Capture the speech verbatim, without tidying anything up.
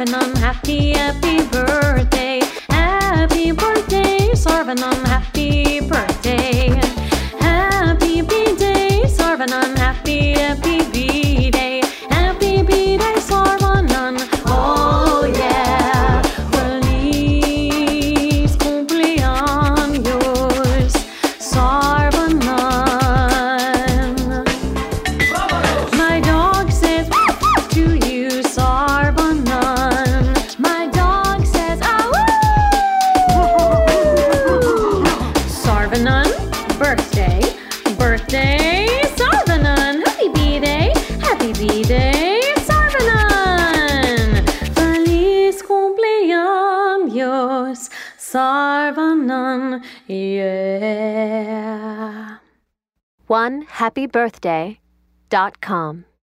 Sarvanan, happy, happy birthday. Happy birthday, Sarvanan, happy birthday. Happy B-Day, Sarvanan, happy, happy B-Day. Happy B-Day, Sarvanan, oh yeah. Feliz cumpleaños, Sarvanan. My dog says to you, Sarvanan. My dog says, ah Sarvanan, birthday, birthday, Sarvanan, happy B-Day, happy B-Day, Sarvanan. Feliz cumpleaños, Sarvanan, yeah. one happy birthday dot com